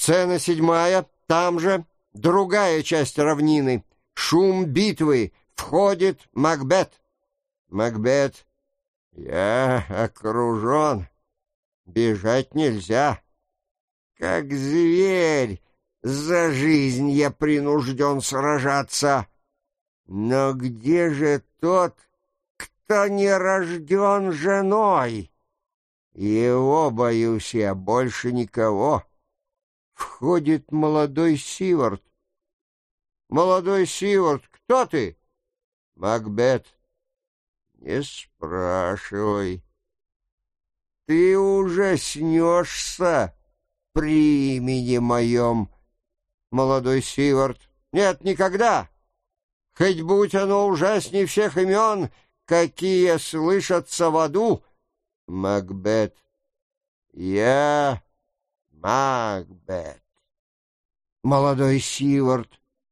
Сцена 7, там же, другая часть равнины. Шум битвы. Входит Макбет. Макбет. Я окружен. Бежать нельзя. Как зверь, за жизнь я принужден сражаться. Но где же тот, кто не рожден женой? Его боюсь я, больше никого. Входит молодой Сивард. Молодой Сивард, кто ты? Макбет. Не спрашивай. Ты ужаснешься при имени моем. Молодой Сивард. Нет, никогда. Хоть будь оно ужасней всех имен, какие слышатся в аду. Макбет. Я Макбет. Молодой Сивард.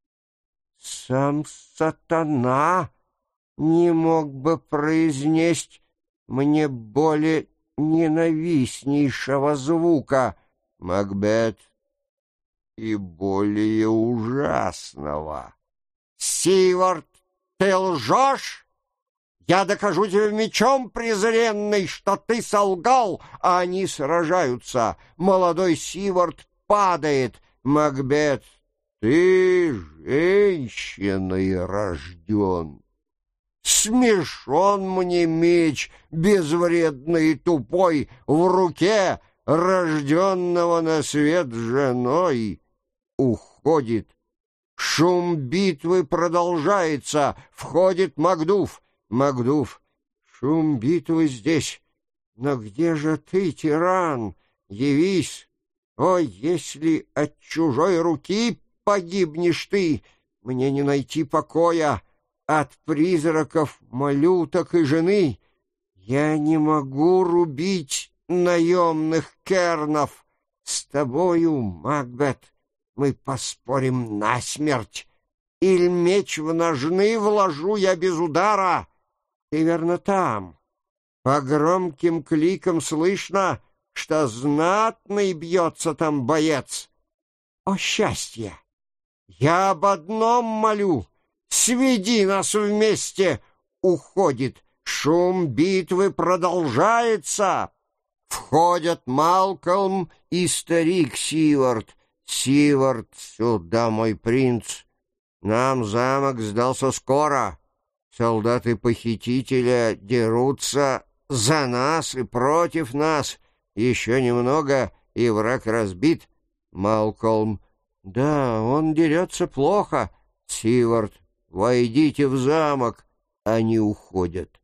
Сам сатана не мог бы произнесть мне более ненавистнейшего звука. Макбет. И более ужасного. Сивард, ты лжешь? Я докажу тебе мечом презренный, что ты солгал, а они сражаются. Молодой Сивард падает. Макбет, ты женщиной рожден. Смешон мне меч, безвредный и тупой, в руке рожденного на свет женой. Уходит. Шум битвы продолжается. Входит Макдув. Макдув. Шум битвы здесь. Но где же ты, тиран? Явись. О, если от чужой руки погибнешь ты, мне не найти покоя. От призраков малюток и жены я не могу рубить наемных кернов. С тобою, Макбет, мы поспорим насмерть. Иль меч в ножны вложу я без удара. Ты верно там. По громким кликам слышно, что знатный бьется там боец. О, счастье! Я об одном молю. Сведи нас вместе. Уходит. Шум битвы продолжается. Входят Малкольм и старик Сивард. Сивард, сюда, мой принц. Нам замок сдался скоро. Солдаты похитителя дерутся за нас и против нас. Еще немного, и враг разбит. Малкольм. Да, он дерется плохо. Сивард. Войдите в замок. Они уходят.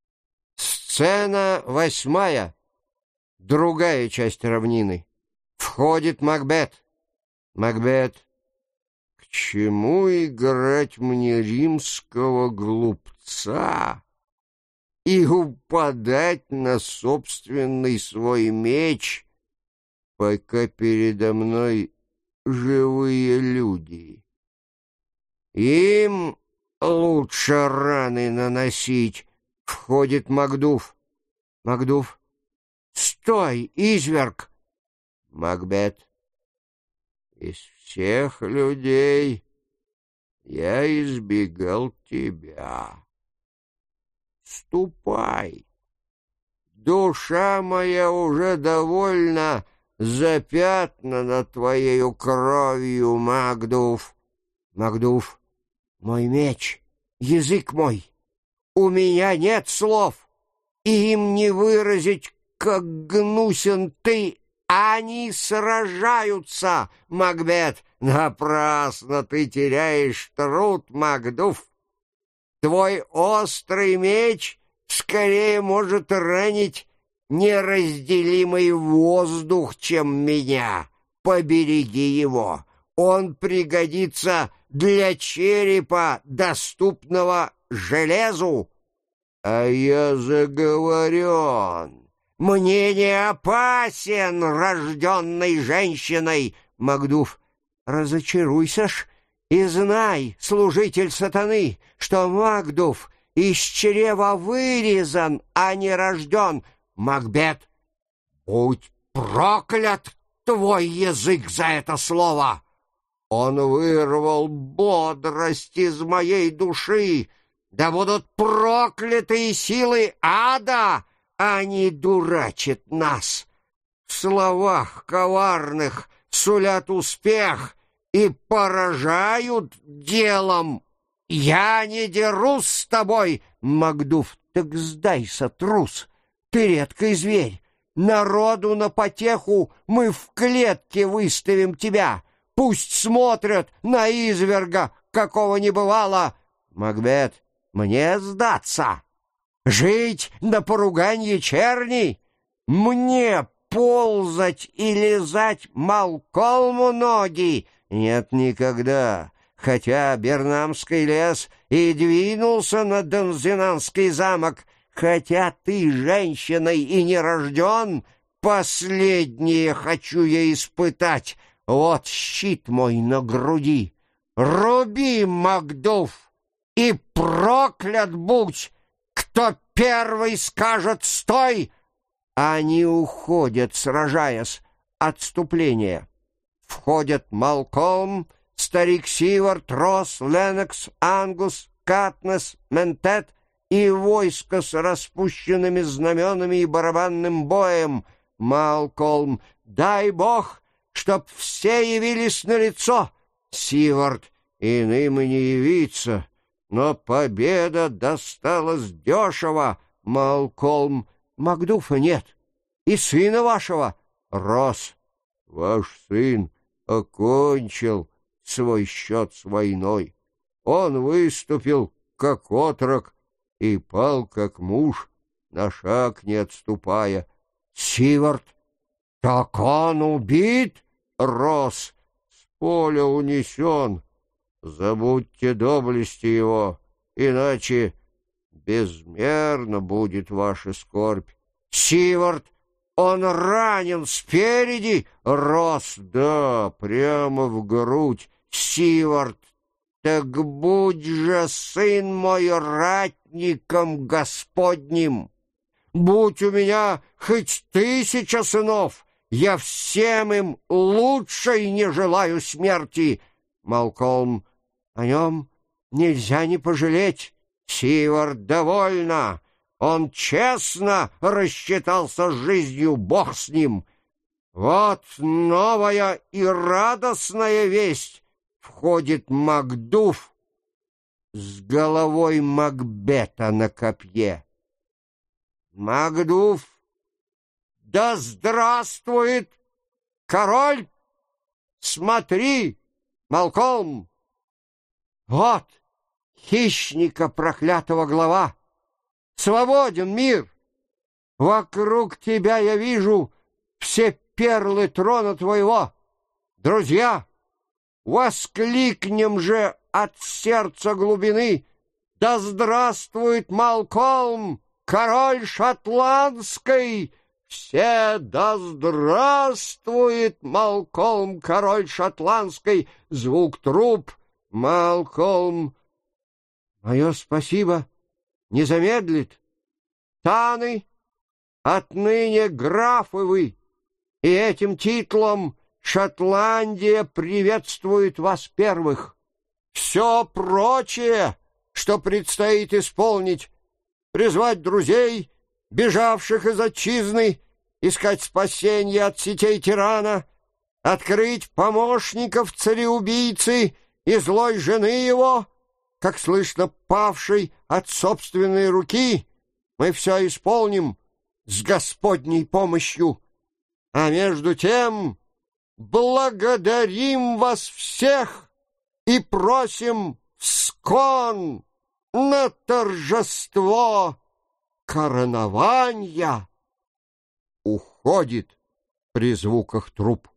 Сцена 8. Другая часть равнины. Входит Макбет. Макбет. К чему играть мне римского глупца и упадать на собственный свой меч, пока передо мной живые люди? Им лучше раны наносить. Входит Макдув. Макдув. Стой, изверг! Макбет. Из всех людей я избегал тебя. Ступай. Душа моя уже довольно запятнана твоею кровью, Макдув. Макдув. Мой меч, язык мой. У меня нет слов, и им не выразить, как гнусен ты. Они сражаются, Макбет. Напрасно ты теряешь труд, Макдув. Твой острый меч скорее может ранить неразделимый воздух, чем меня. Побереги его. Он пригодится для черепа, доступного железу. А я заговорен. Мне не опасен, рожденной женщиной. Макдув. Разочаруйся ж и знай, служитель сатаны, что Макдув из чрева вырезан, а не рожден. Макбет. Будь проклят твой язык за это слово! Он вырвал бодрость из моей души. Да будут проклятые силы ада! Они дурачат нас. В словах коварных сулят успех и поражают делом. Я не дерусь с тобой, Макдув, так сдайся, трус. Ты редкий зверь. Народу на потеху мы в клетке выставим тебя. Пусть смотрят на изверга, какого не бывало. Макбет, мне сдаться. Жить на поруганье черни? Мне ползать и лизать Малколму ноги? Нет, никогда. Хотя Бернамский лес и двинулся на Донзинанский замок, хотя ты женщиной и не рожден, последнее хочу я испытать. Вот щит мой на груди. Руби, Макдув, и проклят будь, кто первый скажет «стой». Они уходят, сражаясь. Отступление. Входят Малколм, старик Сивард, Росс, Ленокс, Ангус, Катнес, Ментет и войско с распущенными знаменами и барабанным боем. Малколм, дай бог, чтоб все явились на лицо. Сивард, иным и не явиться, но победа досталась дешево. Малколм, Макдуфа нет, и сына вашего. Росс, ваш сын окончил свой счет с войной. Он выступил как отрок и пал как муж, на шаг не отступая. Сивард, так он убит? Росс, с поля унесен. Забудьте доблести его, иначе безмерно будет ваша скорбь. Сивард, он ранен спереди? Росс, да, прямо в грудь. Сивард, так будь же, сын мой, ратником Господним. Будь у меня хоть 1000 сынов, я всем им лучшей не желаю смерти. Малколм, о нем нельзя не пожалеть. Сивард, довольно. Он честно рассчитался с жизнью, бог с ним. Вот новая и радостная весть. Входит Макдув с головой Макбета на копье. Макдув, да здравствует король! Смотри, Малколм, вот хищника проклятого глава. Свободен мир. Вокруг тебя я вижу все перлы трона твоего. Друзья, воскликнем же от сердца глубины: да здравствует Малколм, король шотландский! Все: да здравствует Малколм, король шотландский! Звук труб. Малколм, мое спасибо не замедлит. Таны, отныне графы вы, и этим титулом Шотландия приветствует вас первых. Все прочее, что предстоит исполнить: призвать друзей, бежавших из отчизны, искать спасения от сетей тирана, открыть помощников цареубийцы и злой жены его, как слышно, павшей от собственной руки, мы все исполним с Господней помощью. А между тем благодарим вас всех и просим скон на торжество коронования. Уходит при звуках труб.